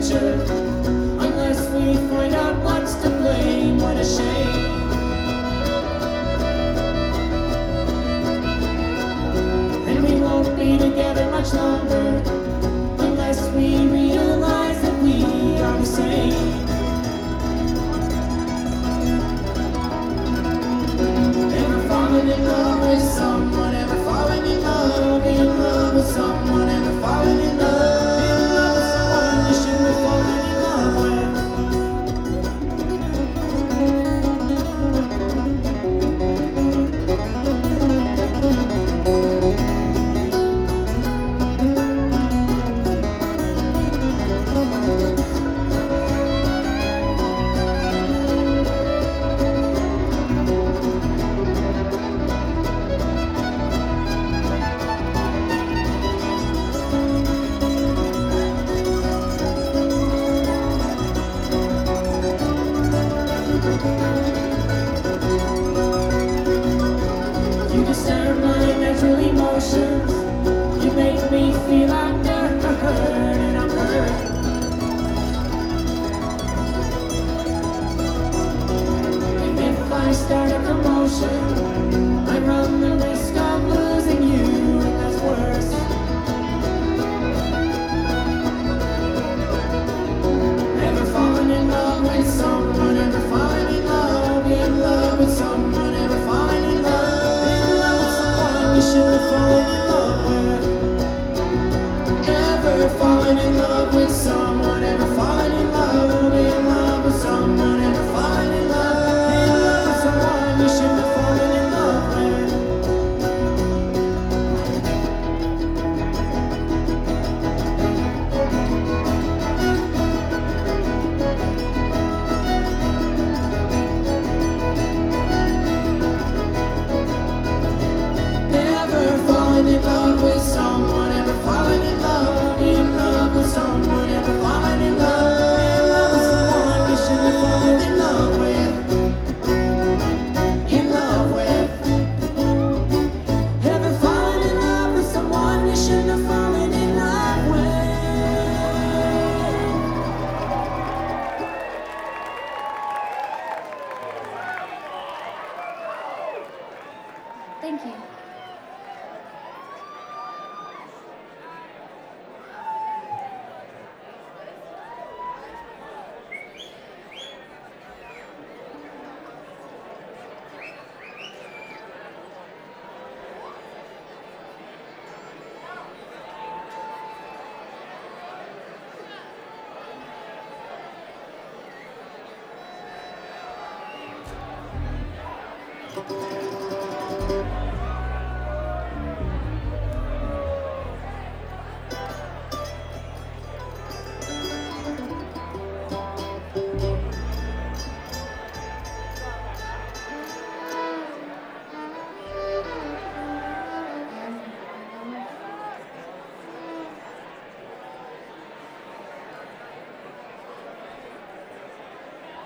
future. Unless we find out what's to blame, what a shame. And we won't be together much longer unless we realize that we are the same. Ever fallen in love with someone? Ever fallen in love with someone? Ever fallen in love with someone you shouldn't have fallen in love with? You disturb my natural emotions. You make me feel under hurt, and I'm hurt. And if I start a commotion, I run the risk of losing you, and that's worse. Ever fallen in love with someone? Ever fallen in love with someone? Ever fallen in love with someone you shouldn't have fallen in love with? Ever fallen in love with someone? Ever fallen in love with someone? Ever fallen in love with someone you shouldn't have fallen in love with? Ever fallen in love with someone? Ever fallen in love with someone? Ever fallen in love with someone you shouldn't have fallen in love with? In love with? Ever fallen in love with someone you shouldn't have fallen in love with? Thank you.